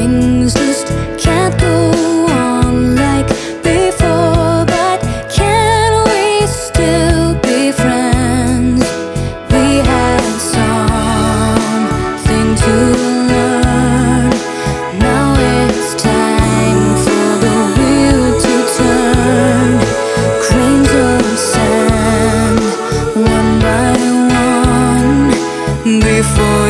things just can't go on like before. But can we still be friends? We had something to learn. Now it's time for the wheel to turn. Grains of sand, one by one, before